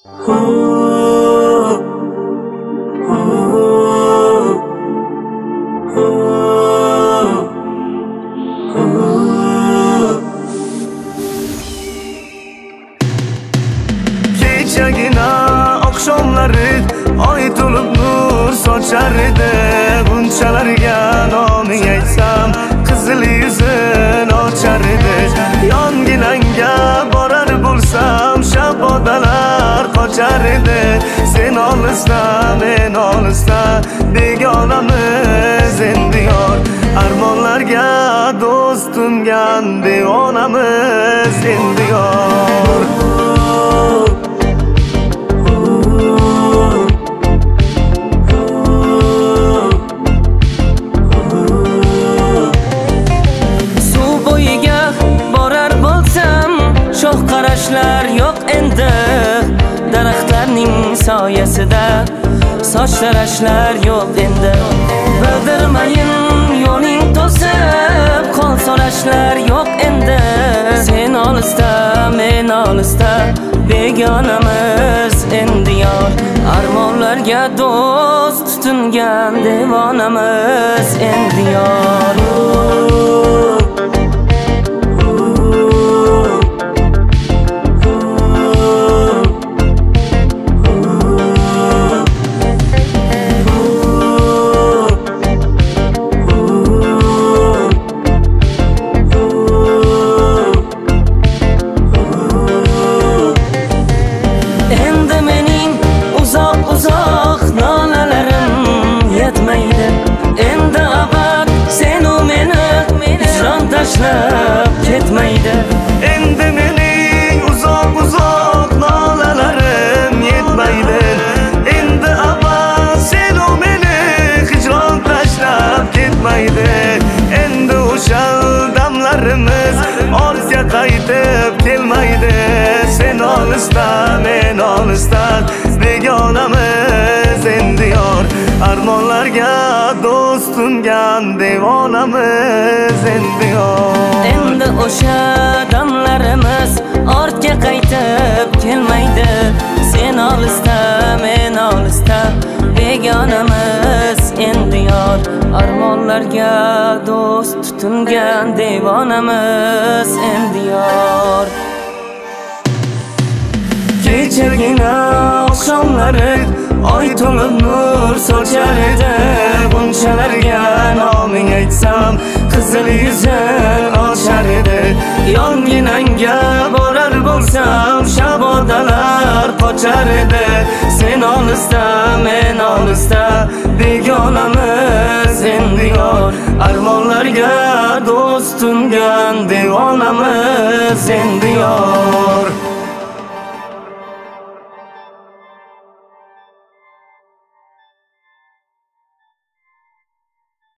Kechagina oqshomlari oy to'lib nur sochar edi. Bunchalarga noming aytsam qizil yuzin ochar edi. Yonginangga borar bo'lsam shabodalar qochar edi. Sen olisda men olisda begonamiz endi yor. Armonlarga do'st tungan devonamiz endi yor. Shoh qarashlar yo'q endi daraxtlarning soyasida, soch tarashlar yo'q endi. Bildirmayin yo'ling to'sib, qo'l so'rashlar yo'q endi. Sen olisda men olisda begonamiz endi yor. Armonlarga do'st tutingan devonamiz endi yor. Uzoq nolalarim yetmaydi. Endi abad sen u meni jon tashlab ketmaydi. Endi mening uzoq nolalarim yetmaydi. Endi abad sen u meni hijron tashlab ketmaydi. Endi o'sha damlarimiz ortga qaytib kelmaydi. Sen olisda men olisda begonamiz endi yor. Armonlarga do'st tungan devonamiz endi yor. Endi o'sha damlarimiz ortga qaytib kelmaydi. Sen olisda men olisda begonamiz endi yor. Armonlarga do'st tutingan devonamiz endi yor. Kechagina oqshomlari oy to'lib nur sochar edi. Bunchalarga noming aytsam qizil yuzin ochar edi. Yonginangga borar bo'lsam shabodalar qochar edi. Sen olisda men olisda begonamiz endi yor. Armonlarga do'st tungan devonamiz endi yor.